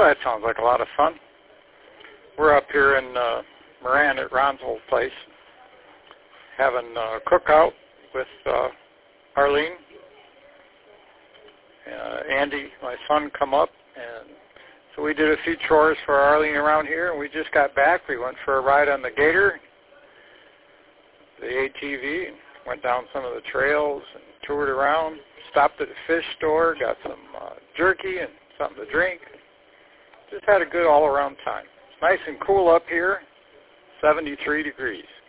that sounds like a lot of fun. We're up here in Moran at Ron's old place, having a cookout with Arlene. Andy, my son, come up, and so we did a few chores for Arlene around here, and we just got back. We went for a ride on the Gator, the ATV, and went down some of the trails and toured around, stopped at the fish store, got some jerky and something to drink. Just had a good all-around time. It's nice and cool up here, 73 degrees.